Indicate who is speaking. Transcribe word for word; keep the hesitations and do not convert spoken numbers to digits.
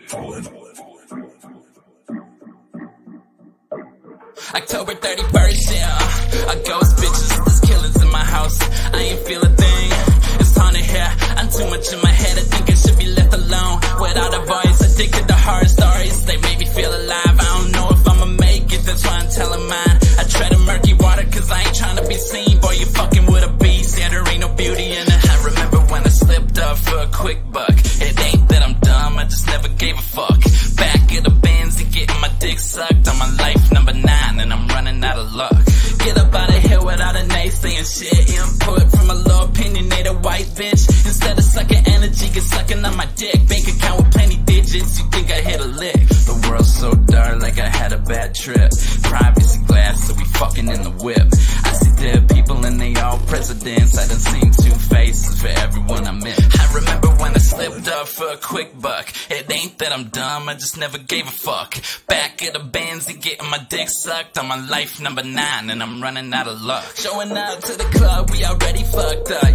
Speaker 1: October thirty-first, yeah. A ghost bitches, there's killers in my house. I ain't feel a thing. It's haunted here. I'm too much in my head. I think I should be left alone without a voice. Addicted to horror stories. They make me feel alive. I don't know if I'ma make it. That's why I'm telling mine. I tread in murky water cause I ain't trying to be seen. Boy, you fucking with a beast. Yeah, there ain't no beauty in it. I remember when I slipped up for a quick buck. It ain't that I'm dumb. I just never gave a fuck. Back at the Benz and getting my dick sucked on my life number nine. And I'm running out of luck. Get up out of here without a naysaying shit. Input from a low opinionated white bitch. Instead of sucking energy, get sucking on my dick. Bank account with plenty digits, you think I hit a lick. The world's so dark like I had a bad trip. Privacy glass, so we fucking in the whip. I see dead people and they all presidents. I done seen two faces for everyone I met. I remember when I slipped up for a quick buck. It ain't that I'm dumb, I just never gave a fuck. Back at the Benz and getting my dick sucked on my life number nine. And I'm running out of luck. Showing up to the club, we already fucked up.